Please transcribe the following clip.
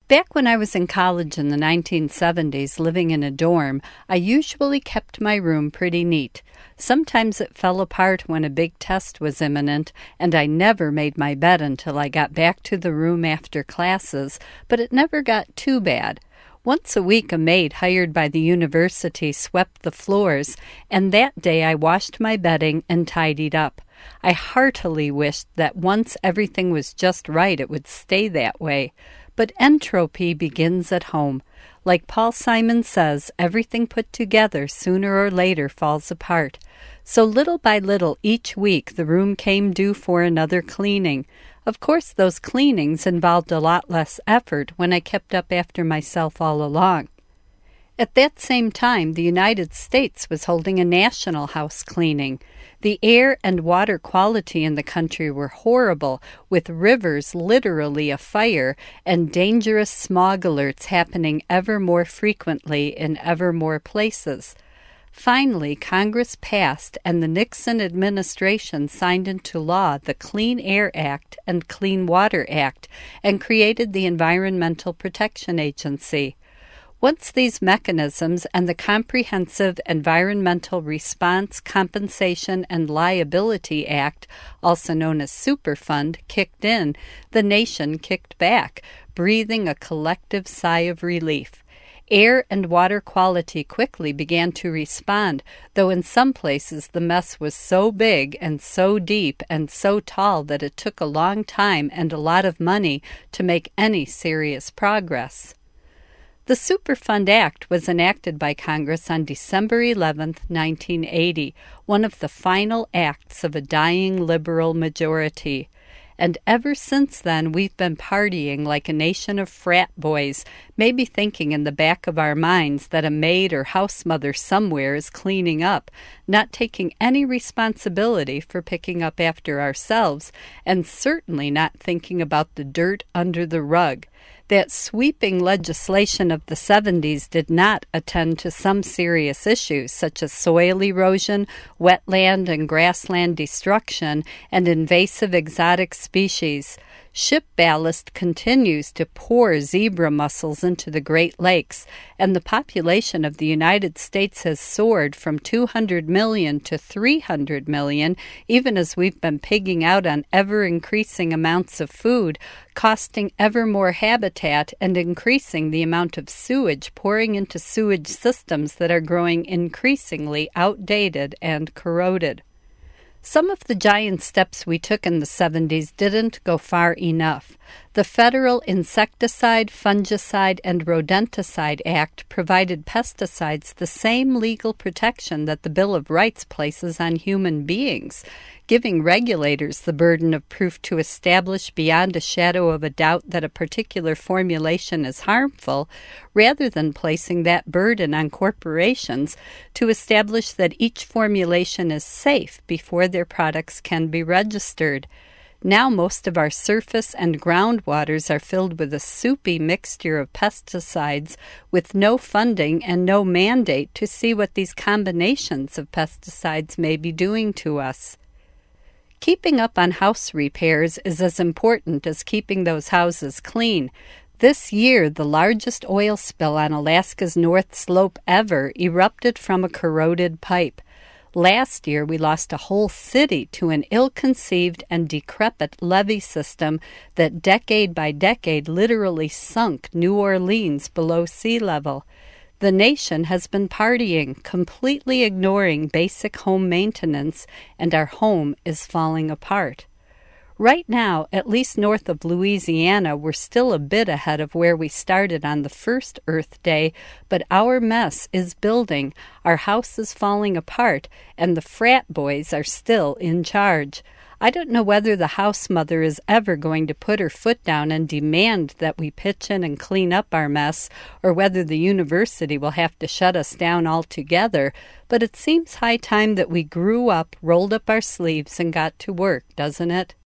Back when I was in college in the 1970s, living in a dorm, I usually kept my room pretty neat. Sometimes it fell apart when a big test was imminent, and I never made my bed until I got back to the room after classes, but it never got too bad. Once a week, a maid hired by the university swept the floors, and that day I washed my bedding and tidied up. I heartily wished that once everything was just right, it would stay that way. But entropy begins at home. Like Paul Simon says, everything put together sooner or later falls apart. So little by little each week the room came due for another cleaning. Of course, those cleanings involved a lot less effort when I kept up after myself all along. At that same time, the United States was holding a national house cleaning. The air and water quality in the country were horrible, with rivers literally afire and dangerous smog alerts happening ever more frequently in ever more places. Finally, Congress passed and the Nixon administration signed into law the Clean Air Act and Clean Water Act and created the Environmental Protection Agency. Once these mechanisms and the Comprehensive Environmental Response, Compensation, and Liability Act, also known as Superfund, kicked in, the nation kicked back, breathing a collective sigh of relief. Air and water quality quickly began to respond, though in some places the mess was so big and so deep and so tall that it took a long time and a lot of money to make any serious progress. The Superfund Act was enacted by Congress on December 11, 1980, one of the final acts of a dying liberal majority. And ever since then, we've been partying like a nation of frat boys, maybe thinking in the back of our minds that a maid or house mother somewhere is cleaning up, not taking any responsibility for picking up after ourselves, and certainly not thinking about the dirt under the rug. That sweeping legislation of the 70s did not attend to some serious issues such as soil erosion, wetland and grassland destruction, and invasive exotic species. Ship ballast continues to pour zebra mussels into the Great Lakes, and the population of the United States has soared from 200 million to 300 million, even as we've been pigging out on ever-increasing amounts of food, costing ever more habitat and increasing the amount of sewage pouring into sewage systems that are growing increasingly outdated and corroded. Some of the giant steps we took in the 70s didn't go far enough. The Federal Insecticide, Fungicide, and Rodenticide Act provided pesticides the same legal protection that the Bill of Rights places on human beings, giving regulators the burden of proof to establish beyond a shadow of a doubt that a particular formulation is harmful, rather than placing that burden on corporations to establish that each formulation is safe before their products can be registered. Now most of our surface and groundwaters are filled with a soupy mixture of pesticides with no funding and no mandate to see what these combinations of pesticides may be doing to us. Keeping up on house repairs is as important as keeping those houses clean. This year, the largest oil spill on Alaska's North Slope ever erupted from a corroded pipe. Last year, we lost a whole city to an ill-conceived and decrepit levee system that decade by decade literally sunk New Orleans below sea level. The nation has been partying, completely ignoring basic home maintenance, and our home is falling apart. Right now, at least north of Louisiana, we're still a bit ahead of where we started on the first Earth Day, but our mess is building, our house is falling apart, and the frat boys are still in charge. I don't know whether the house mother is ever going to put her foot down and demand that we pitch in and clean up our mess, or whether the university will have to shut us down altogether, but it seems high time that we grew up, rolled up our sleeves, and got to work, doesn't it?